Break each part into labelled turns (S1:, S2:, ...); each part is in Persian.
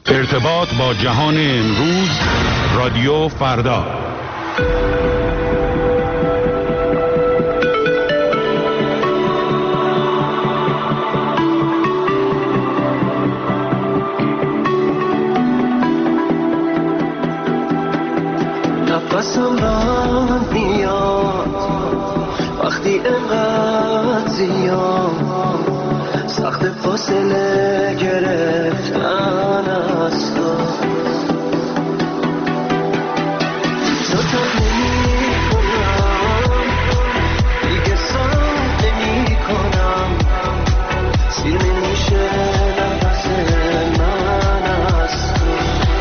S1: ارتباط با جهان امروز، رادیو فردا.
S2: نفسم بند میاد وقتی انقدر زیاد سخت فاصله گرفتن از تو نمی کنم دیگه سخت نمی کنم سیر نمیشه نفس من از تو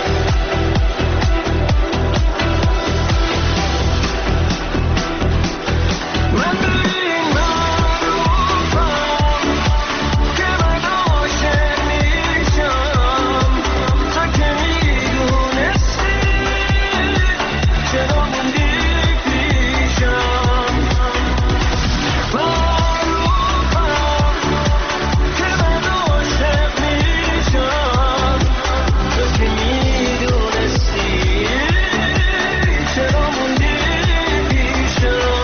S2: من ببین معروفم که من عاشق میشم تا که میدونستی چرا موندی پیشم معروفم که من عاشق میشم تا که میدونستی چرا موندی پیشم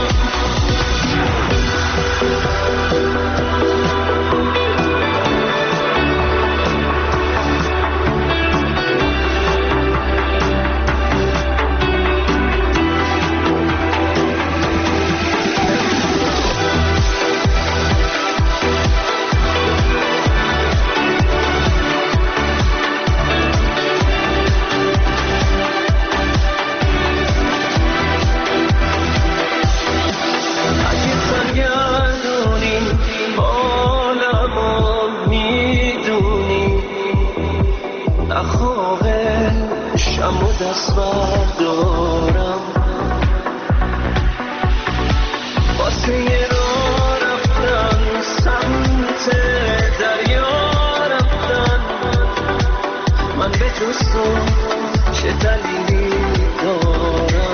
S2: اگه برگردونی حالمو میدونی نخواهشم و دست بردارم واسه یه راه رفتن سمت دریا رفتن من به جز تو چه دلیلی دارم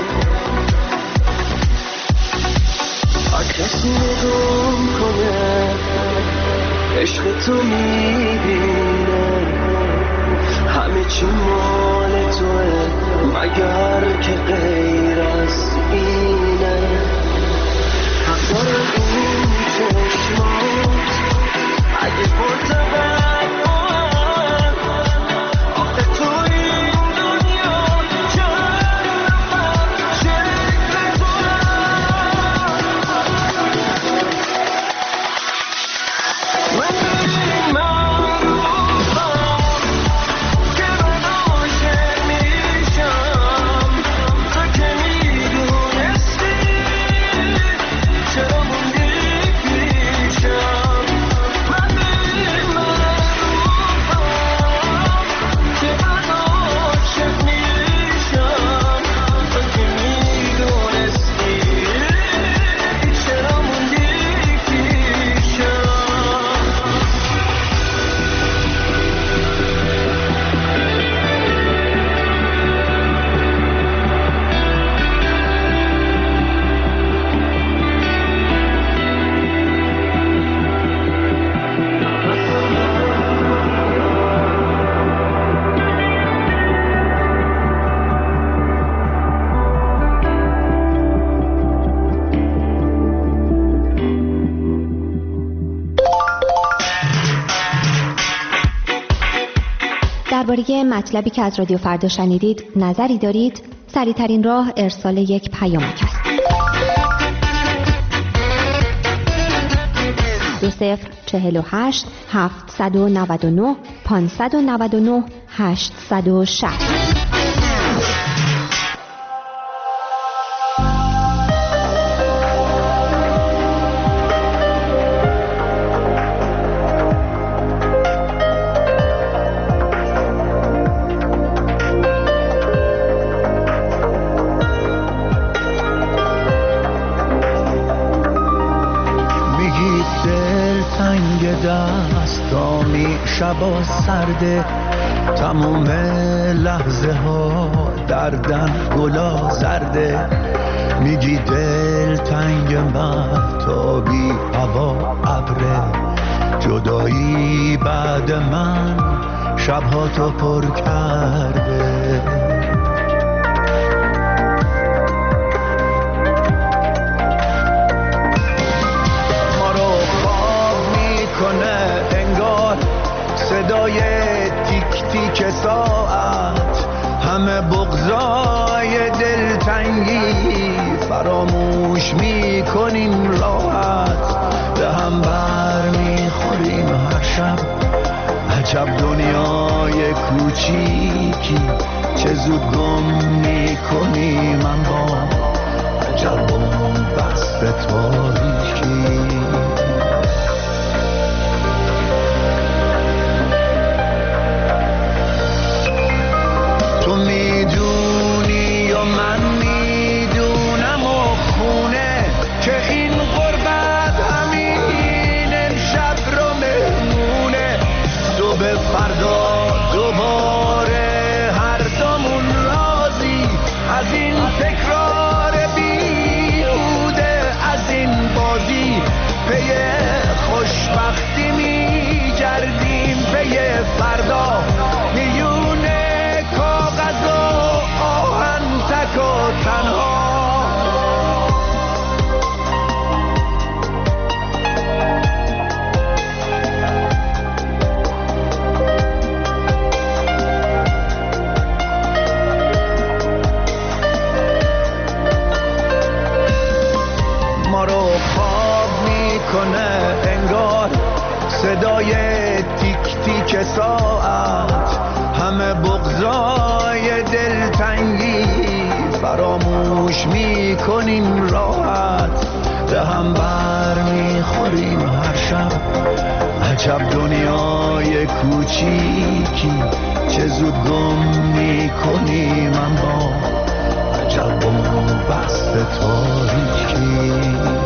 S2: هر کسی نگم کنه عشق تو میبینه همه چی مال توه مگر که غیر از اینه حق دارم این چشمات اگه پرتبت بار آخه تو این دنیا جرفت شکل تو من ببین معروفم که من عاشق میشم تا که میدونستی چرا موندی پیشم من ببین معروفم که من عاشق میشم تا که میدونستی چرا موندی پیشم
S3: درباره مطلبی که از رادیو فردا شنیدید نظری دارید؟ سریع‌ترین راه ارسال یک پیامک است. 2048 799 599 860.
S4: دستامی شبا سرده تموم لحظه ها دردن گلا زرده میگی دل تنگ مهتابی هوا ابره جدایی بعد من شبها تو پر کرده. ما رو خواب میکنه انگار صدای تیک تیک ساعت، همه بغضای دلتنگی فراموش میکنیم راحت، به هم بر میخوریم هر شب. عجب دنیای کوچیکی چه زود گم میکنیم اما عجب بست تاریکی. تو میدونی و من میدونم و خونه که این غربت همین امشب رو مهمونه. صبح فردا دوباره هر دومون راضی از این تکرار بیهوده، از این بازی پی خوشبختی میگردیم، پی فردا میونه کاغذ و آهن تک و تنها. ما رو خواب میکنه انگار صدای تیک تیک ساعت، همه بغضای دلتنگی فراموش میکنیم راحت، به هم بر میخوریم هر شب. عجب دنیای کوچیکی چه زود گم میکنیم اما عجب بست تاریکی.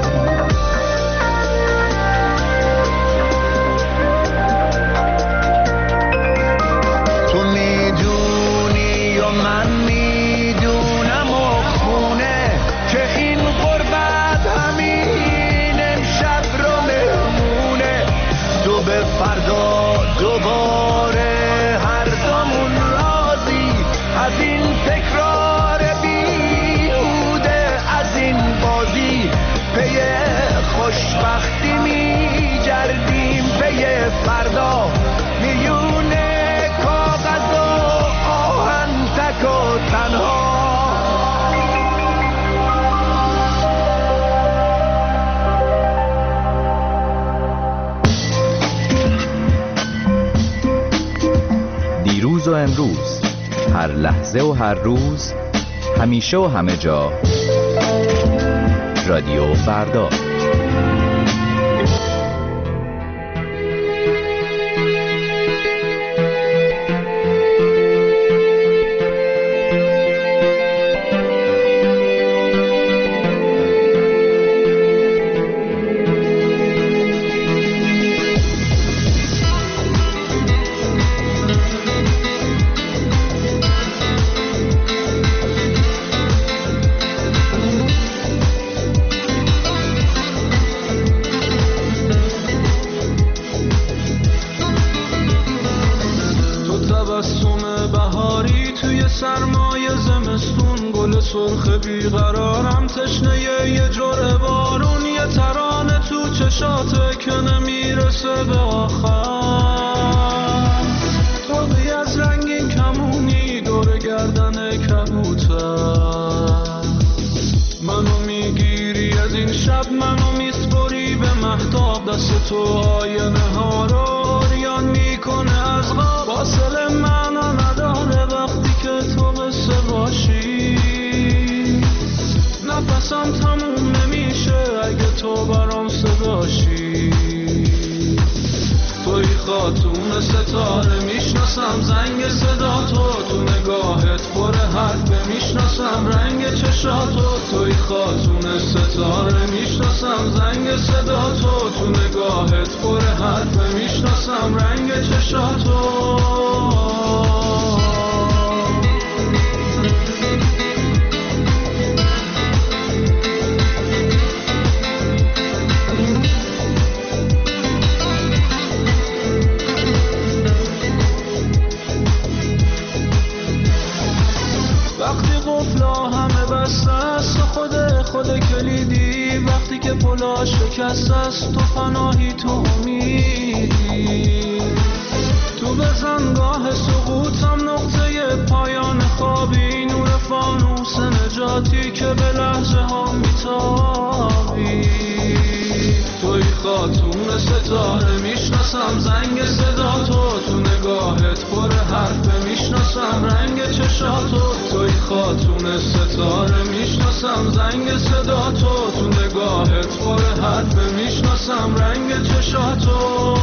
S4: تو میدونی و من میدونم و خونه که این غربت همین امشب رو مهمونه. صبح فردا دوباره هر دومون راضی از این تکرار بیهوده، از این بازی پی خوشبختی میگردیم، پی فردا میونه کاغذ و آهن تک و تنها.
S5: دیروز و امروز، هر لحظه و هر روز، همیشه و همه جا، رادیو فردا.
S2: سرخ بیقرارم، تشنه یه جرعه بارون، یه ترانه تو چشاته که نمیرسه به آخر. توقی از رنگین کمونی دور گردن کبوتر، منو میگیری از این شب، منو میسپری به مهتاب، دست تو آینه ها رو عریان میکنه از غاب. فاصله معنا نداره وقتی که تو قصه باشی، نفسم تموم نمیشه اگه تو برام صداشی. توی خاتون ستاره میشناسم زنگ صدا تو نگاهت پر حرف میشناسم رنگ چشاتو. توی خاتون ستاره میشناسم زنگ صدا تو نگاهت پر حرف میشناسم رنگ چشاتو. خود کلیدی وقتی که پلا شکست است، تو پناهی، تو امیدی. تو بزنگاه سقوطم نقطه پایان خوابی، نور فانوس نجاتی که به لحظه ها میتابی. توی خاتون ستاره میشناسم زنگ صدا تو نگاهت پر حرف میشناسم رنگ چشاتو. توی خاتون ستاره میشناسم زنگ صدا تو نگاهت پر حرف میشناسم رنگ چشاتو.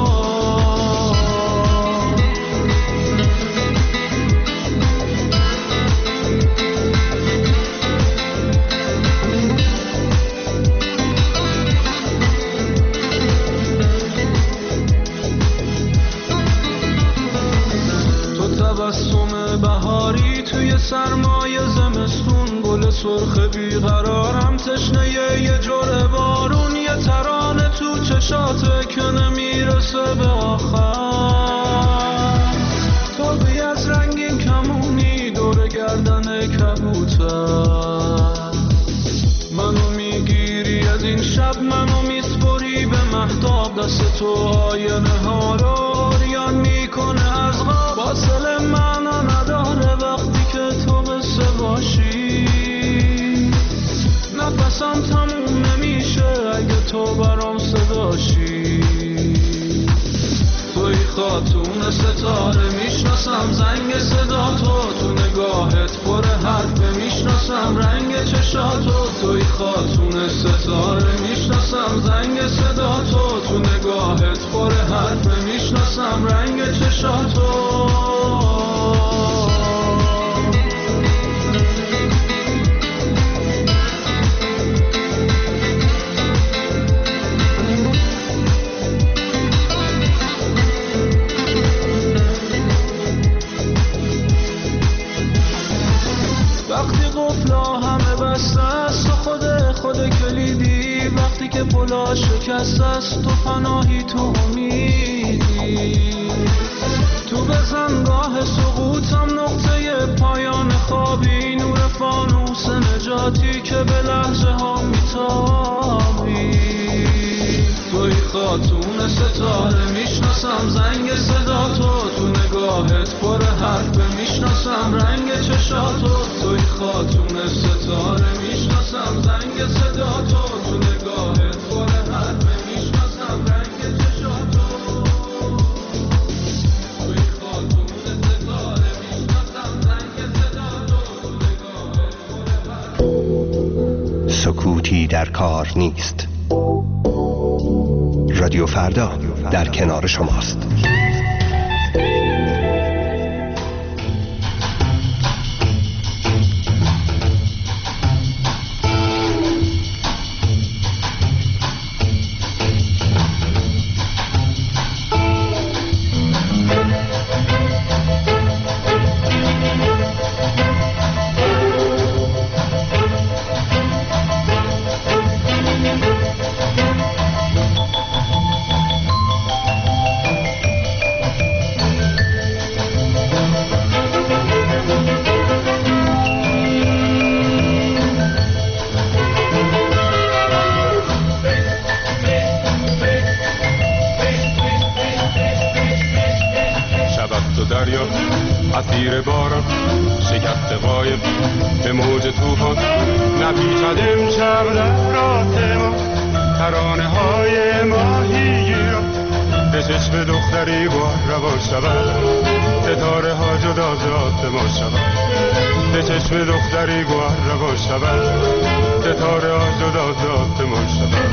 S2: تبسم بهاری توی سرمای زمستون، گل سرخ بیقرارم تشنه یه جرعه بارون، یه ترانه تو چشاته که نمیرسه به آخر. تابی از رنگین کمونی دور گردن کبوتر، منو میگیری از این شب، منو میسپری به مهتاب. دست تو آینه ها رو ریان میکنه از غاب، فاصله معنا نداره وقتی که تو قصه باشی. نفسم تموم نمیشه اگه تو برام صداشی. توی خاتون ستاره میشناسم زنگ صدا تو نگاهت پر حرف میشناسم رنگ چشاتو. توی خاتون ستاره میشناسم زنگ صدا تو نگاهت پر حرف میشناسم رنگ چشاتو. خود کلیدی وقتی که پلا شکست است، تو پناهی، تو امیدی. تو بزنگاه سقوطم نقطه پایان خوابی، نور فانوس نجاتی که به لحظه ها میتابی. توی خاتون ستاره میشناسم زنگ صدا تو نگاهت پر حرف میشناسم رنگ چشاتو. توی خاتون ستاره میشناسم زنگ صدا تو نگاهت پر حرف میشناسم رنگ چشاتو. توی خاتون ستاره میشناسم زنگ صدا تو نگاهت پر حرف.
S6: سکوتی در کار نیست. رادیو فردا در کنار شماست.
S1: اسیر باران شکست قایب به موج طوفان نپیچد امشب در راه ما ترانه های ماهیگیران به چشم دختری بار روا شود ستاره ها جدا ذات ما شود به چشم دختری بار روا شود ستاره ها جدا ذات ما شود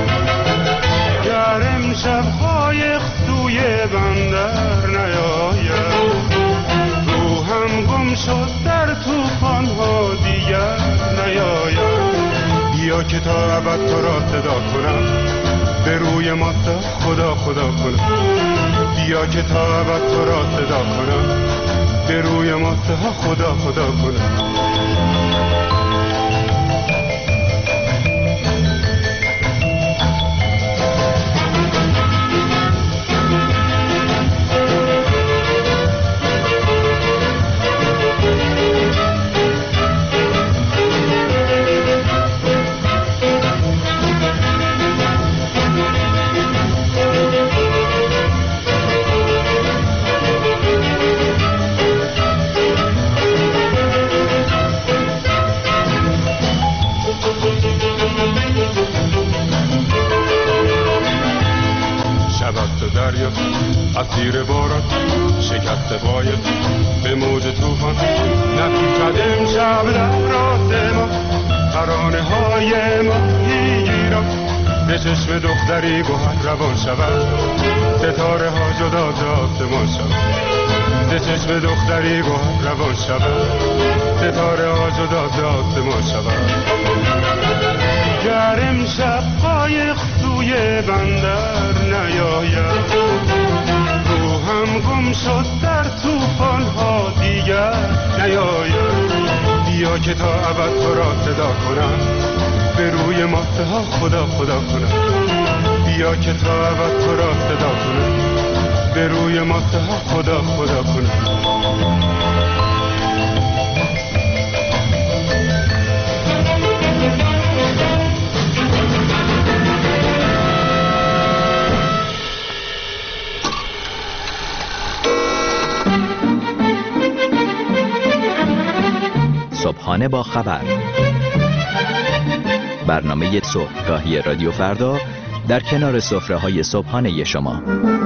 S1: گر امشب های سوی بندر نیاید روحم گم شد در طوفان ها دیگر نیاید بیا که تا ابد تو را صدا کنم به روی ما خدا خدا کنم بیا که تا ابد تو را صدا کنم به روی ما خدا خدا کنم زیر باران شکست قایق به موج توفان نپیچد امشب در راه ما ترانه های ماهیگیران به چشم دختری گوهر روان شود ستاره ها جدا آسمان شود به چشم دختری گوهر روان شود ستاره ها جدا آسمان شود گر امشب قایق سوی بندر نیاید روحم گم شد در طوفان ها دیگر نیاید بیا که تا ابد تو را صدا کنم به روی ماسه ها خدا خدا کنم بیا که تا ابد تو را صدا کنم به روی ماسه ها خدا خدا کنم
S5: صبحانه با خبر، برنامه صبحگاهی رادیو فردا در کنار سفره‌های صبحانه شما.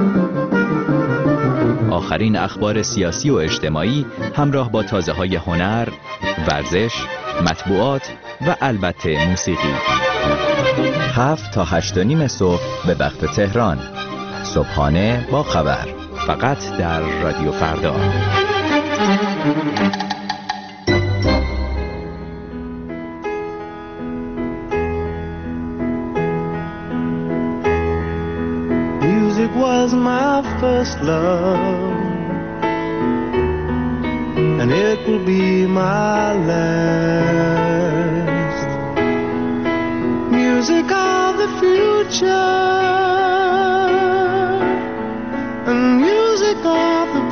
S5: آخرین اخبار سیاسی و اجتماعی همراه با تازه‌های هنر، ورزش، مطبوعات و البته موسیقی. 7 تا 8:30 صبح به وقت تهران. صبحانه با خبر، فقط در رادیو فردا.
S2: Was my first love, and it will be my last. Music of the future, and music of the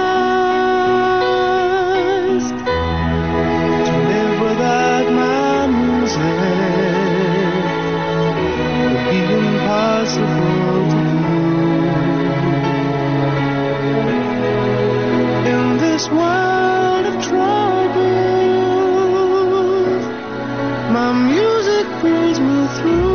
S2: past. To live without my music would be impossible to do. This world of troubles, my music pulls me through.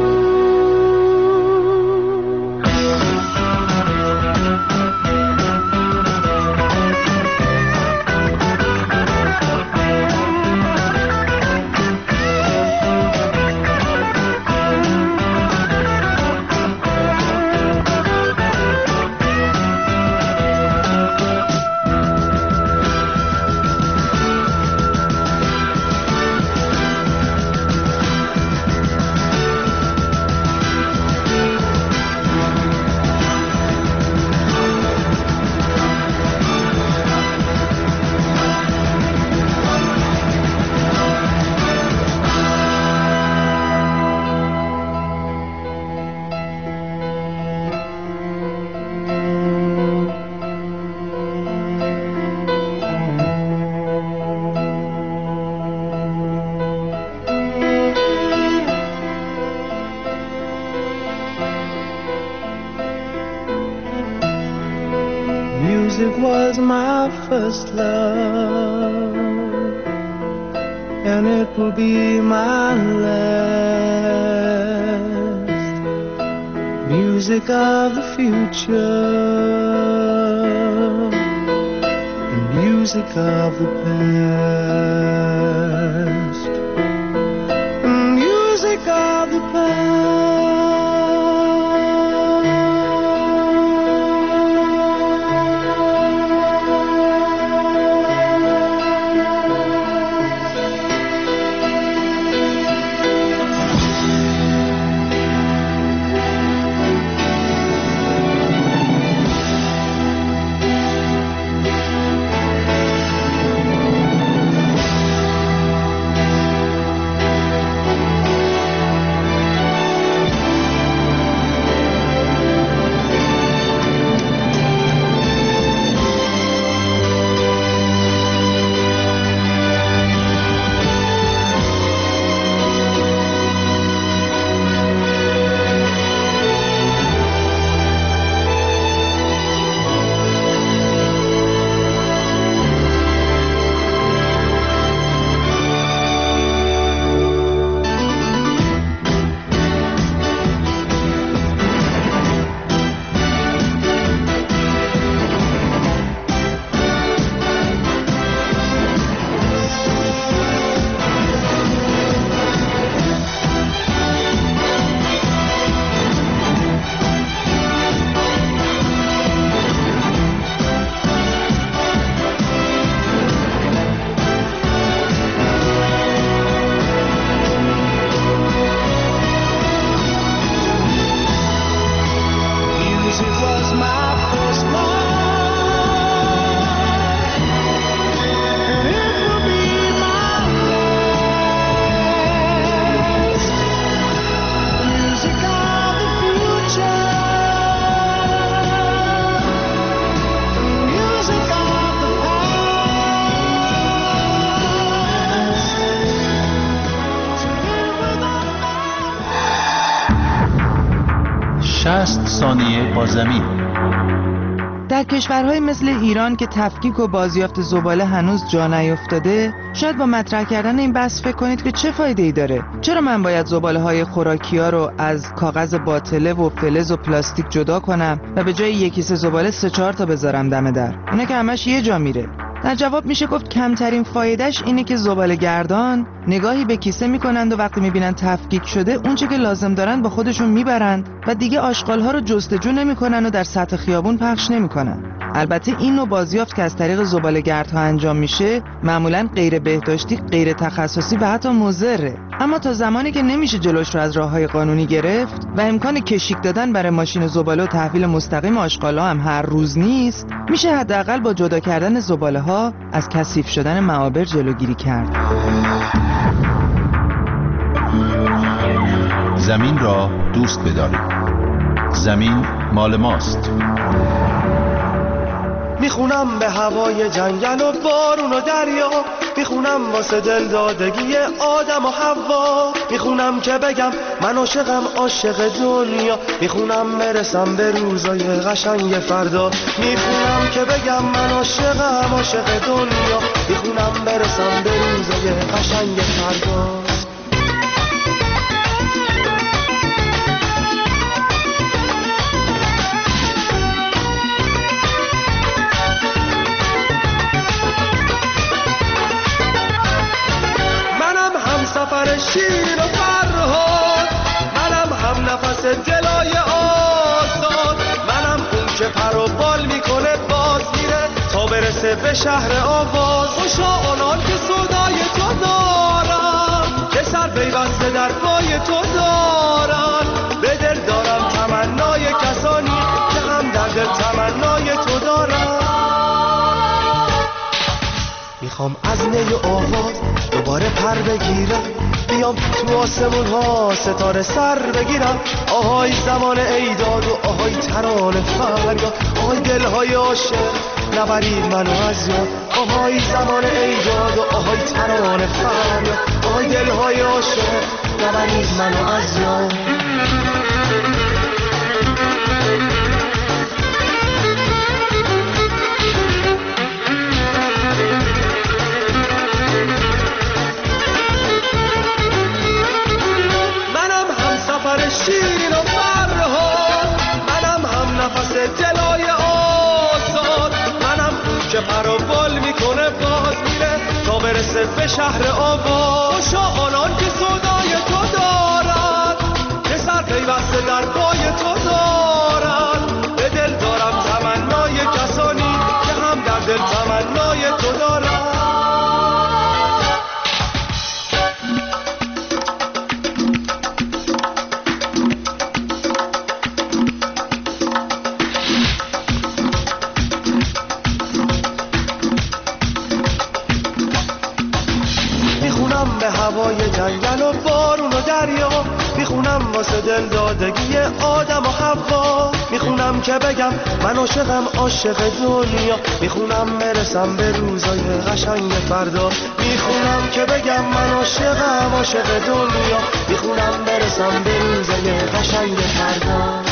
S2: Music was my first love, and it will be my last. Music of the future, and music of the past, and music of the past.
S7: 60 ثانیه با زمین.
S8: در کشورهای مثل ایران که تفکیک و بازیافت زباله هنوز جا نیفتاده، شاید با مطرح کردن این بحث فکر کنید که چه فایده‌ای داره؟ چرا من باید زباله‌های خوراکی‌ها رو از کاغذ باطله و فلز و پلاستیک جدا کنم و به جای یک کیسه زباله 3-4 تا بذارم دم در؟ اونا که همش یه جا میره. در جواب میشه گفت کمترین فایدهش اینه که زباله گردان نگاهی به کیسه میکنند و وقتی میبینن تفکیک شده اونچه که لازم دارن با خودشون میبرند و دیگه آشغالها رو جستجو نمیکنن و در سطح خیابون پخش نمیکنن. البته این نوع بازیافت که از طریق زباله گردها انجام میشه معمولاً غیر بهداشتی، غیر تخصصی و حتی مضره. اما تا زمانی که نمیشه جلوش رو از راههای قانونی گرفت و امکان کشیک دادن برای ماشین زباله و تحویل مستقیم آشغال‌ها هم هر روز نیست، میشه حداقل با جدا کردن زباله‌ها از کثیف شدن معابر جلوگیری کرد.
S7: زمین را دوست بدارید. زمین مال ماست.
S9: میخونم به هوای جنگل و بارون و دریا، میخونم واسه دل دادگی آدم و حوا، میخونم که بگم من عاشقم عاشق دنیا، میخونم برسم به روزای قشنگ فردا، میخونم که بگم من عاشقم عاشق دنیا، میخونم برسم به روزای قشنگ فردا. سفر شیر و فرهاد، منم هم نفس دلای آزاد، منم اون که پر و بال میکنه باز میره تا برسه به شهر آواز. خوشا آنان که صدای تو دارن، که سر پیوسته در پای تو دارن، به دل دارم تمنای کسانی که هم در دل تمنای تو دارن. میخوام از نی و آواز دوباره پر بگیرم، بیام تو آسمون ها ستاره سر بگیرم. آهای زمان ایداد و آهای ترانه فریاد، آهای دلهای عاشق نبرید منو از یاد. آهای زمان ایداد و آهای ترانه فریاد، آهای دلهای عاشق نبرید منو از یاد. شیر و فرهاد، منم هم نفس دلای آزاد، منم اون که پر و بال میکنه باز میره تا برسه به شهر آواز. خوشا آنان که صدای تو دارن، که سر پیوسته در پای تو دارن، به دل دارم تمنای کسانی که هم در دل تمنای تو دارن. به هوای جنگل و بارون و دریا، میخونم واسه دل دادگی آدم و حوا، میخونم که بگم من عاشقم عاشق دنیا، میخونم برسم به روزای قشنگ فردا، میخونم که بگم من عاشقم عاشق دنیا، میخونم برسم به روزای قشنگ فردا.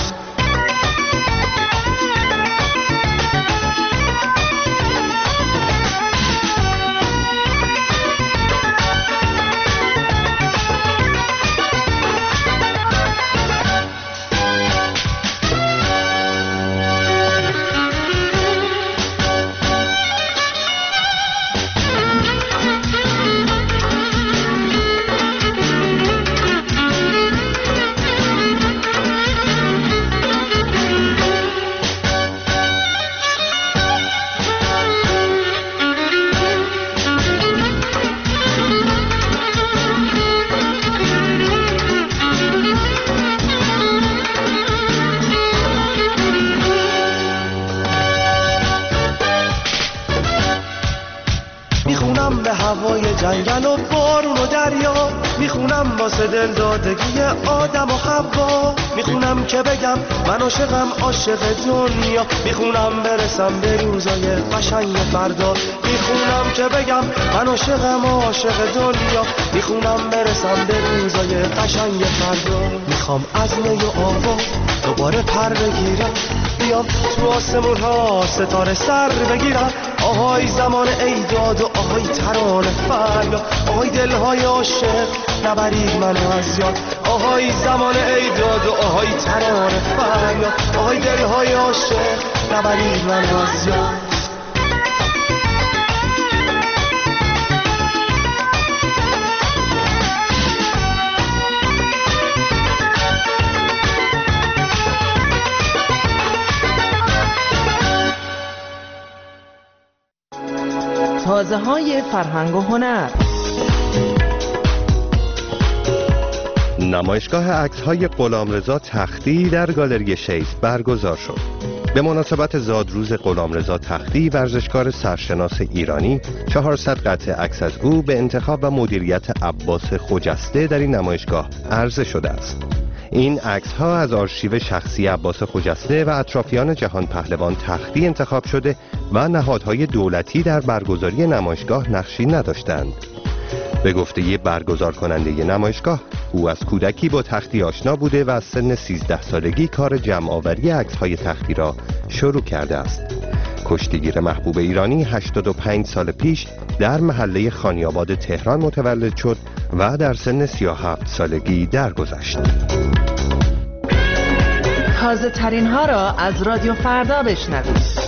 S9: جنگل و بارون و دریا، میخونم واسه دل دادگی آدم و حوا، میخونم که بگم من عاشقم عاشق دنیا، میخونم برسم به روزای قشنگ فردا، میخونم که بگم من عاشقم عاشق دنیا، میخونم برسم به روزای قشنگ فردا. میخوام از نی و آواز دوباره پر بگیرم، بیام تو آسمون ها ستاره سر بگیرم. آهای زمان ایداد و آهای ترانه فریاد، آهای دلهای عاشق نبرید منو از یاد. آهای زمان ایداد و آهای ترانه فریاد، آهای دلهای عاشق نبرید منو از یاد.
S8: تازه های فرهنگ و هنر.
S6: نمایشگاه عکس‌های غلامرضا تختی در گالری شیس برگزار شد. به مناسبت زادروز غلامرضا تختی، ورزشکار سرشناس ایرانی 400 قطعه عکس از او به انتخاب و مدیریت عباس خجسته در این نمایشگاه عرضه شده است. این عکس‌ها از آرشیو شخصی عباس خجسته و اطرافیان جهان پهلوان تختی انتخاب شده و نهادهای دولتی در برگزاری نمایشگاه نقشی نداشتند. به گفته برگزار کننده نمایشگاه، او از کودکی با تختی آشنا بوده و از سن 13 سالگی کار جمع‌آوری عکس‌های تختی را شروع کرده است. کشتیگیر محبوب ایرانی 85 سال پیش در محله خانیاباد تهران متولد شد و در سن 37 سالگی درگذشت.
S8: تازه ترین ها را از رادیو فردا بشنوید.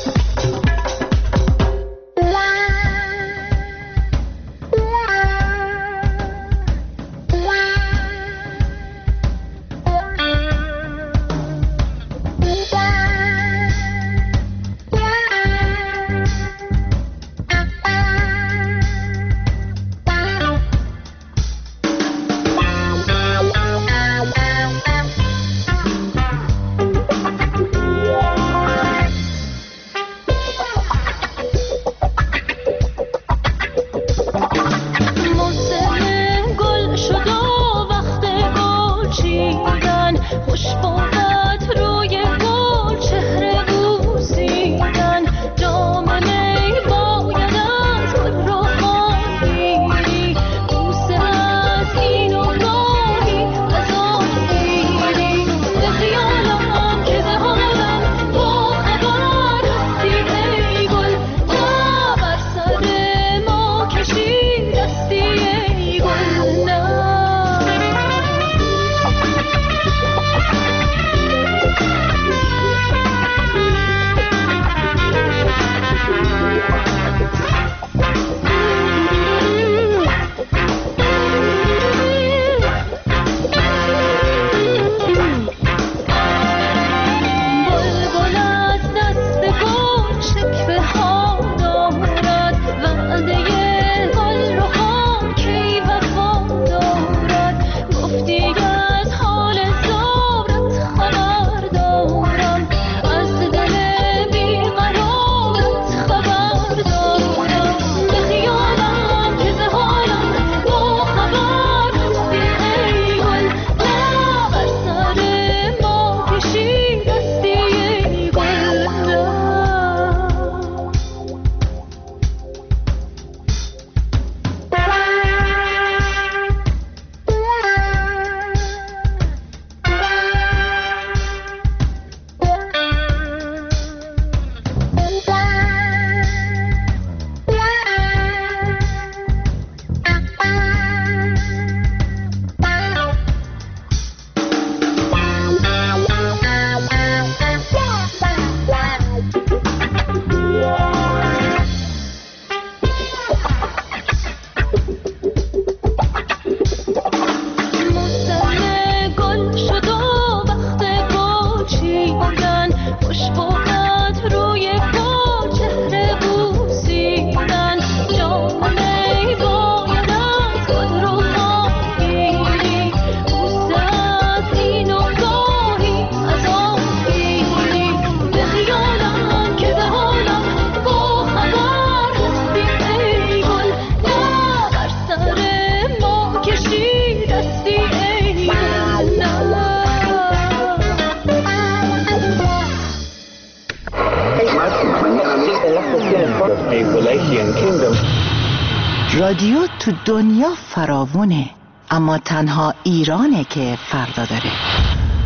S10: رادیو تو دنیا فراوونه، اما تنها ایرانه که فردا داره.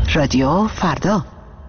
S10: رادیو فردا.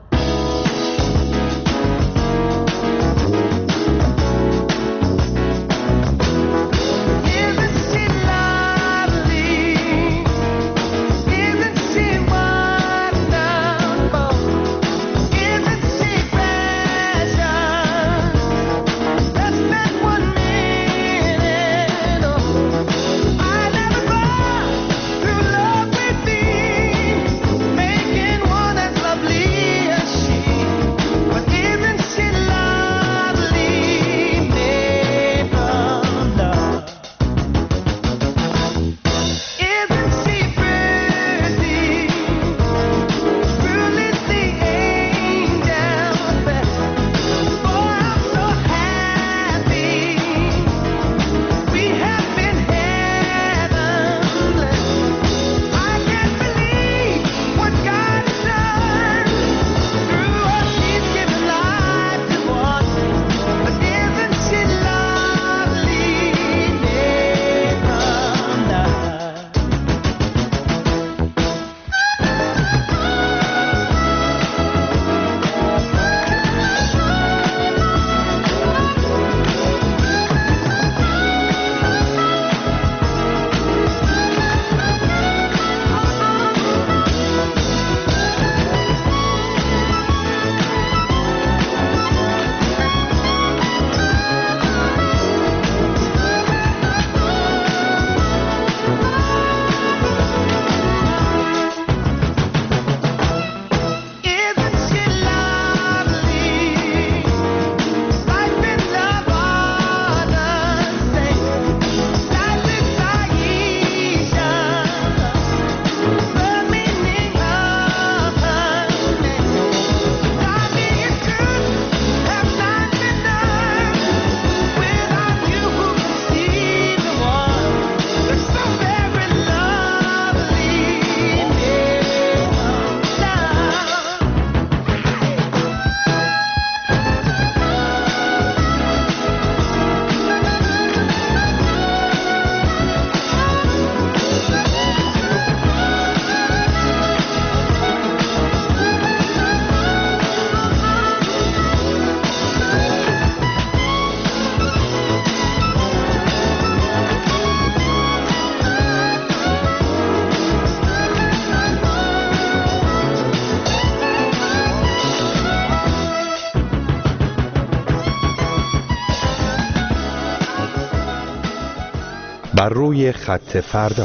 S6: بر روی خط فردا.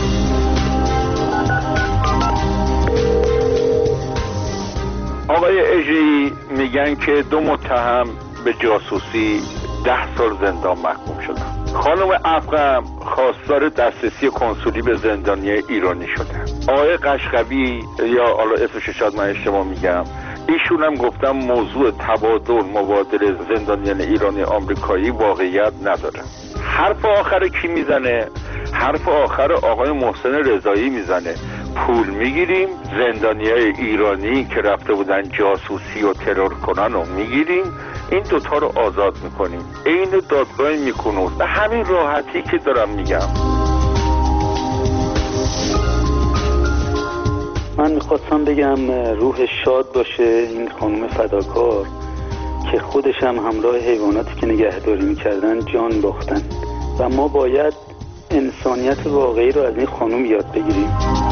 S11: آقای اژه‌ای میگن که 2 متهم به جاسوسی 10 سال زندان محکوم شدن. خانم افغم خواستار دسترسی کنسولی به زندانی ایرانی شدن. آقای قشقوی یا حالا اسمش شاید من اشتباه میگم، ایشون هم گفتم موضوع تبادل مبادله زندانیان ایرانی آمریکایی واقعیت نداره. حرف آخر کی میزنه؟ حرف آخر آقای محسن رضایی میزنه. پول میگیریم، زندانیای ایرانی که رفته بودن جاسوسی و ترور کنن رو میگیریم، این دوتا رو آزاد میکنیم. این دادگاه میکنوز. به همین راحتی که دارم میگم.
S12: من میخواستم بگم روح شاد باشه این خانم فداکار که خودش هم همراه حیواناتی که نگهداری میکردن جان باختن و ما باید انسانیت واقعی رو از این خانم یاد بگیریم.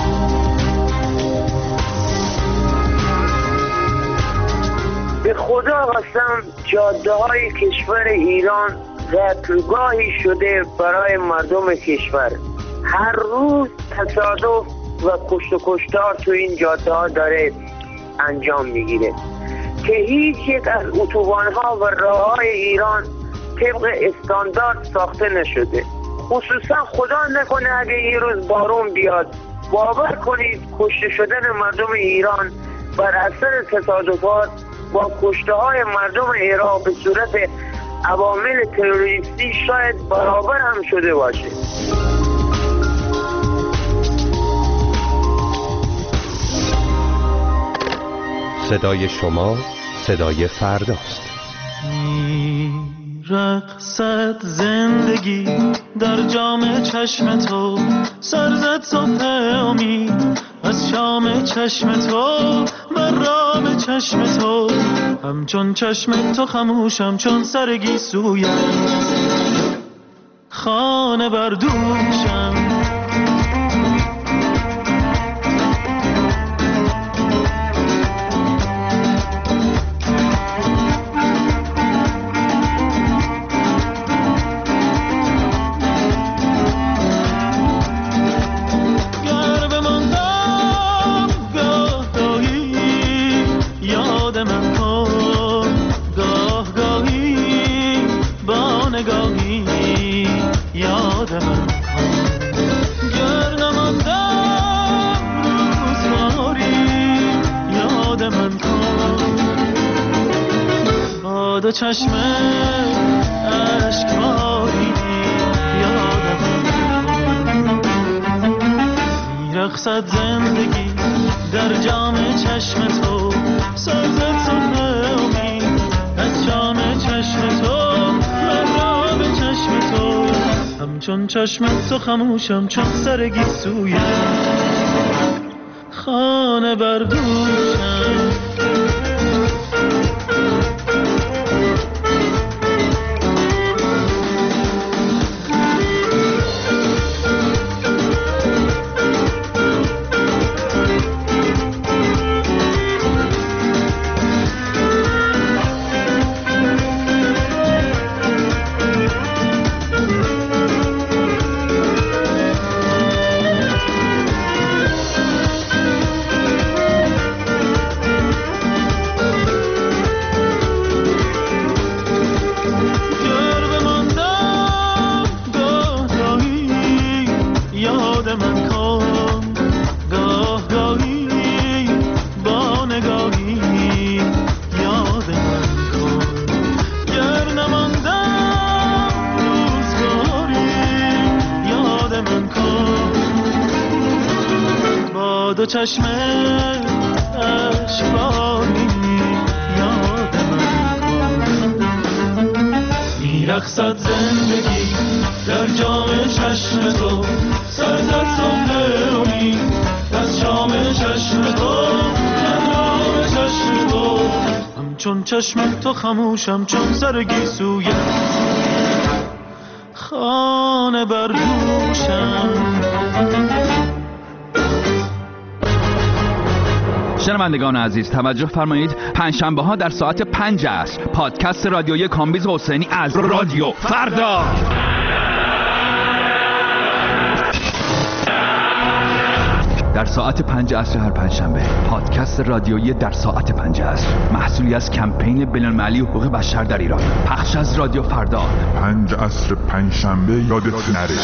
S13: به خدا قسم جاده های کشور ایران قتلگاهی شده برای مردم کشور. هر روز تصادف و کشت و کشتار تو این جاده ها داره انجام میگیره که هیچ یک از اتوبان ها و راه های ایران طبق استاندارد ساخته نشده. خصوصا خدا نکنه اگه یه روز بارون بیاد، باور کنید کشته شدن مردم ایران بر اثر تصادفات با کشته های مردم عراق به صورت عوامل تروریستی شاید برابر هم شده باشه.
S6: صدای شما صدای فرداست.
S2: رقصد زندگی در جام چشم تو، سرزد صبح امید از شام چشم تو من رام چشم تو، همچون چشم تو خموشم چون سر گیسویت، خانه بر دوشم. دو چشم اشکباری یادم میرقصد زندگی در جام چشم تو، سازد صبح امید از جام چشم تو، من را به چشم تو، همچون چشم تو خموشم چون سر گیسویت، خانه بر دوشم. دو چشم اشکباری یادم میرقصد زندگی در جام چشم تو، سرزد صبح امید از شام چشم تو، من را به چشم تو، همچون چشم تو خموشم چون سر گیسویت، خانه بر دوشم.
S14: شنوندگان عزیز توجه فرمایید، پنجشنبه ها در ساعت 5 عصر پادکست رادیویی کامبیز حسینی از رادیو فردا. در ساعت 5 عصر هر پنجشنبه پادکست رادیویی در ساعت 5 عصر، محصولی از کمپین بین‌المللی حقوق بشر در ایران، پخش از رادیو فردا.
S15: 5 عصر پنجشنبه یادت نره.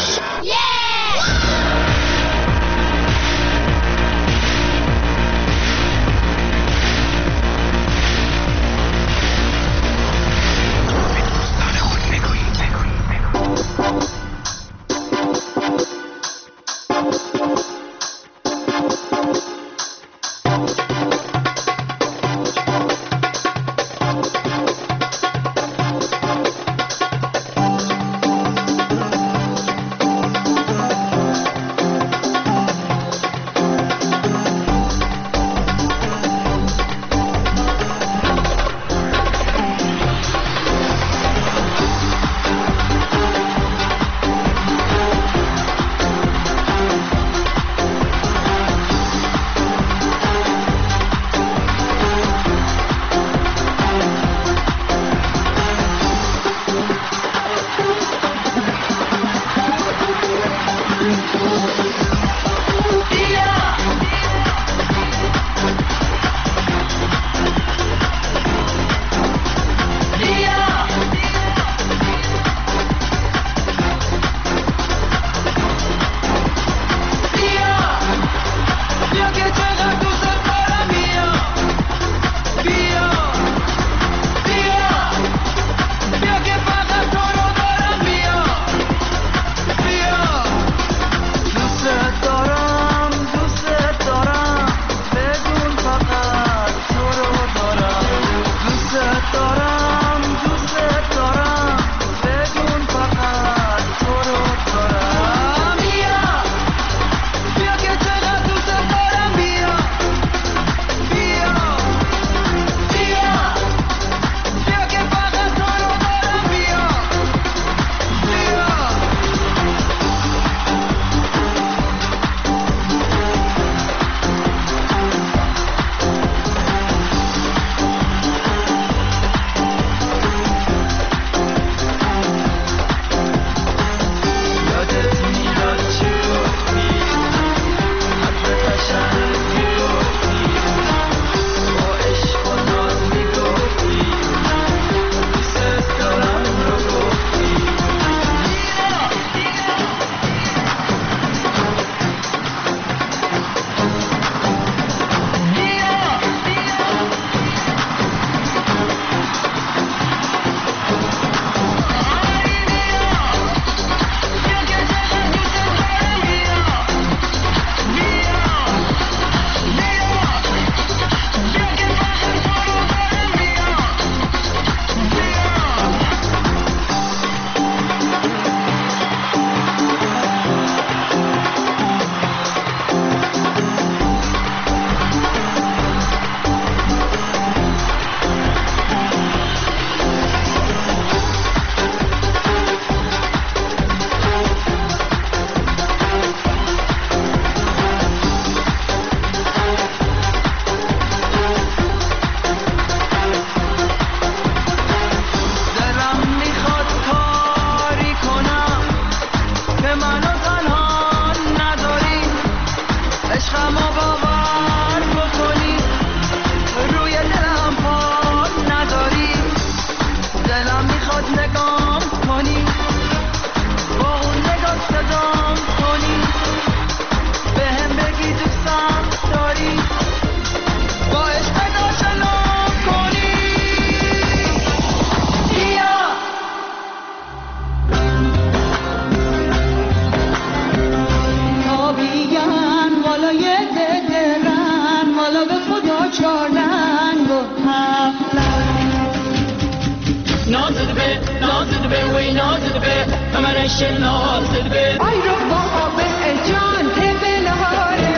S2: نازد به منش نازد به
S16: ای رو بابا به جان تبلاره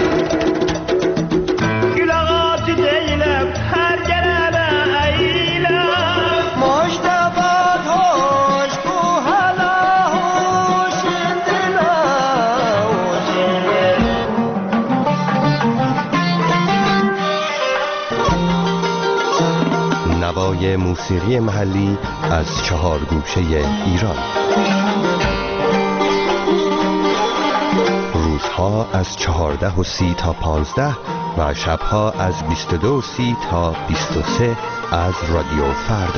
S9: گلغات دیلم هر جنبه ایلم مشتبات هوش کو حالا هوش دلا
S6: نوای موسیقی محلی از 4 گوشه ایران. روزها از 14:30 تا 15 و شبها از 22:30 تا 23 از رادیو فردا.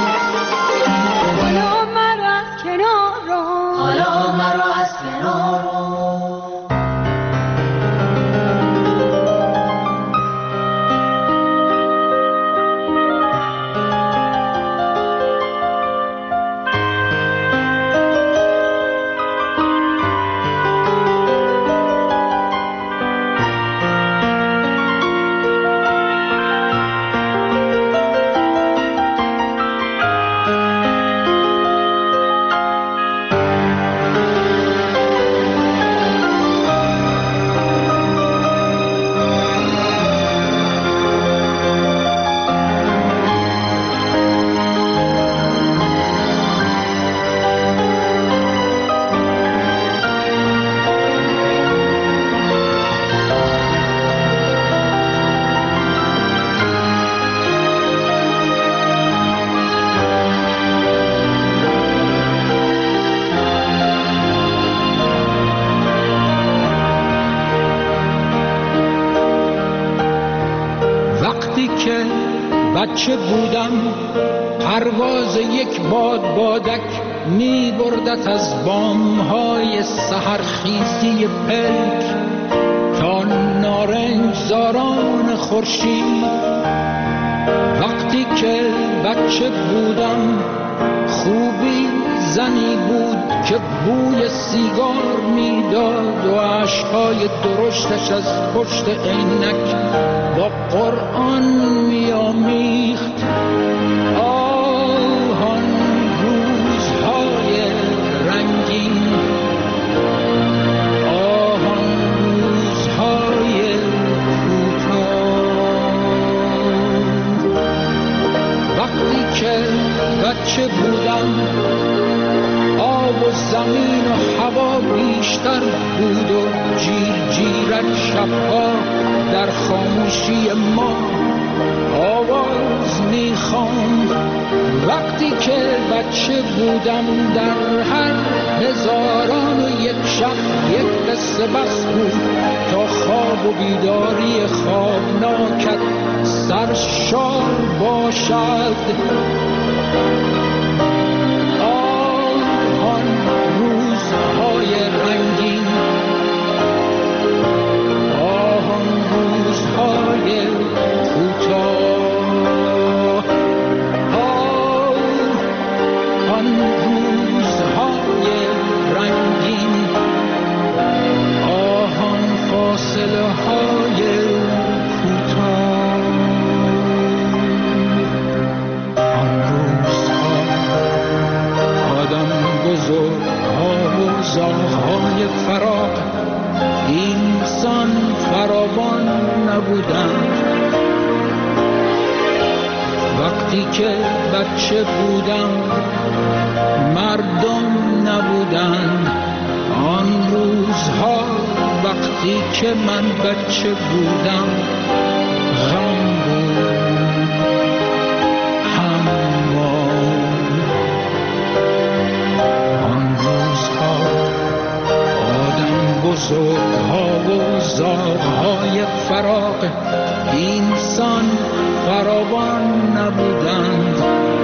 S16: حالا مرا از کنار رو،
S2: حالا مرا از کنار رو.
S17: بچه بودم پرواز یک بادک می بردت از بامهای سحرخیزی پلک تا نارنج زاران خورشید. وقتی که بچه بودم خوبی زنی بود که بوی سیگار میداد و اشکهای درشتش از پشت عینک با قرآن میامیخت. آن روزهای رنگین، آن روزهای کوتاه. وقتی که بچه بودم آب و زمین و هوا بیشتر بود و جیر جیرک شبها در خاموشی ما آواز میخواند. وقتی که بچه بودم در هر 1001 شب یک قصه بس بود تا خواب و بیداری خوابناکت سرشار باشد. آن روزهای رنگین، آن روزهای کوتاه، آن روزهای رنگین، آن فاصله های کوتاه، آن روزها آدم بزرگها و زاغهای فراق اینسان فراوان نبودند. وقتی که بچه بودم مردم نبودند. آن روزها وقتی که من بچه بودم غم بود، آن روزها آدم بزرگها و زاغهای فراق اینسان فراوان نبودند.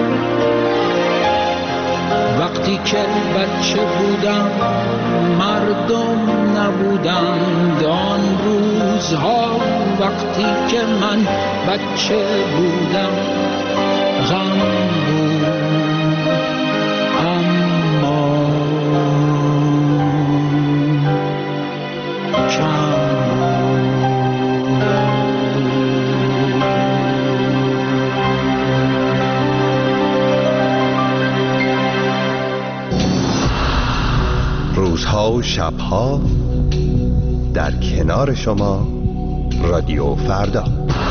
S17: وقتی که بچه بودم مردم نبودند. آن روزها وقتی که من بچه بودم غم بود، اما کم.
S6: روزها و شبها در کنار شما رادیو فردا.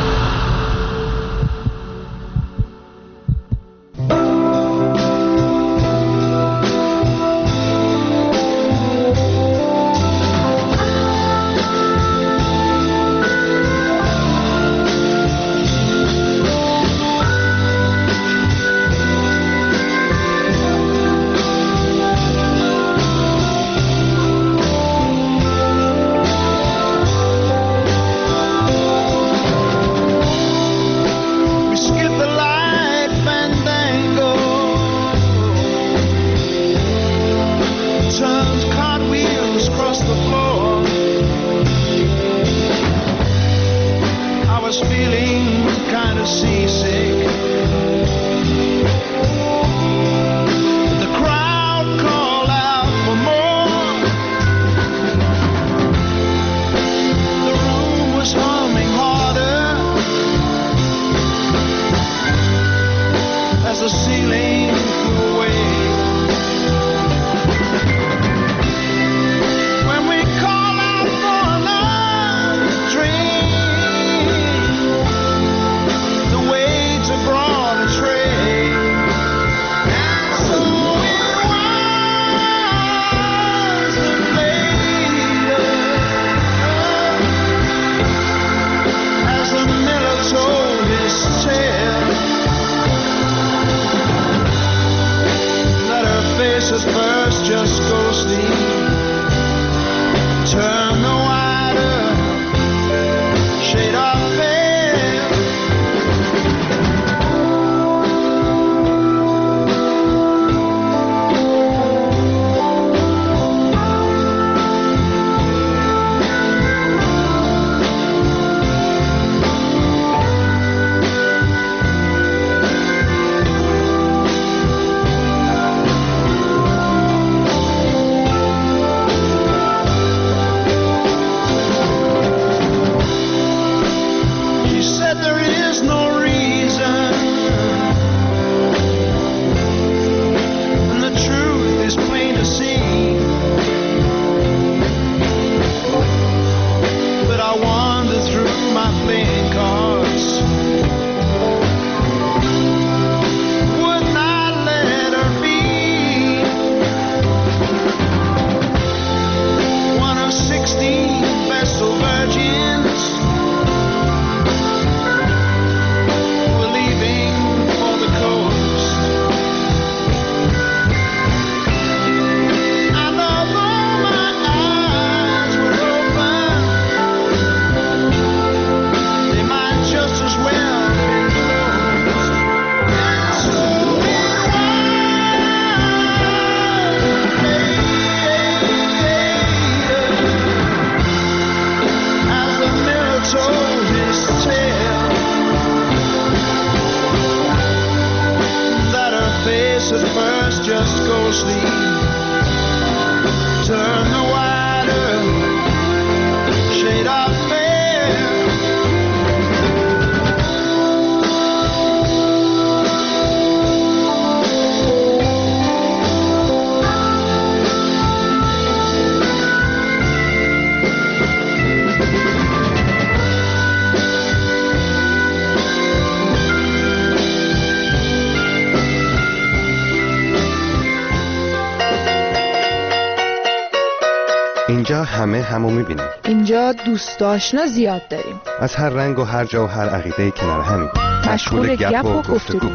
S6: اینجا همو میبینیم.
S18: اینجا دوست آشنا زیاد داریم.
S6: از هر رنگ و هر جا و هر عقیده کنار همین.
S18: مشغول گپ و گفتگو.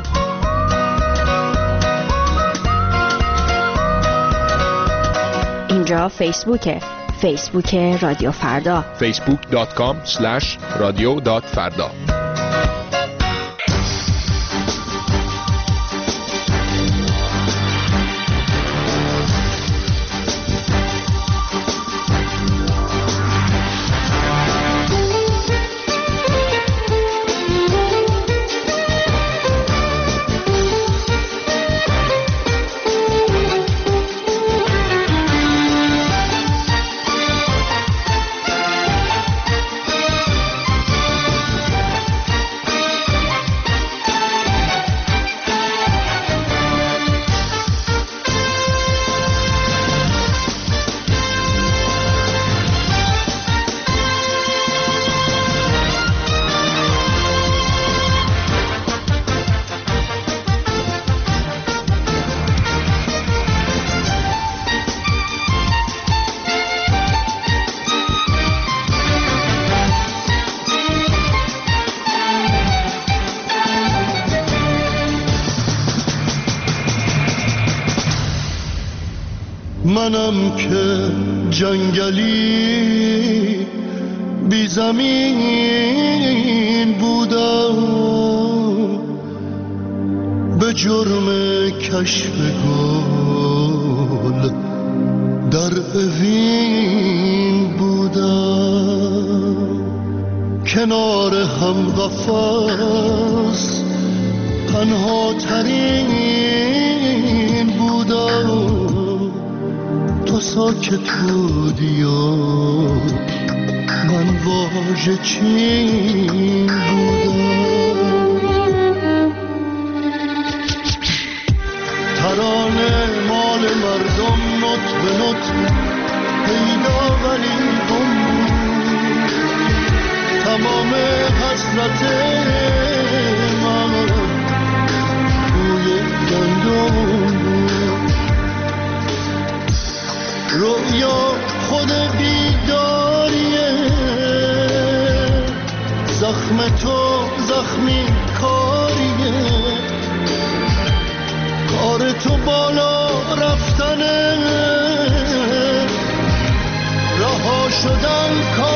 S3: اینجا فیسبوک رادیو فردا.
S19: facebook.com/radio.farda. منم که جنگلی بی زمین بودم، به جرم کشف گل در اوین بودم. کنار هم قفس تنها ترین بودم، تو ساکت بودی و من واژه چین بودم. ترانه مال مردم نوت به نوت پیدا ولی گم بود، تمام حسرت من روی گندم بود. رویا خود بیداریه، زخم تو زخمی کاریه، کار تو بالا رفتنه، رها شدن کار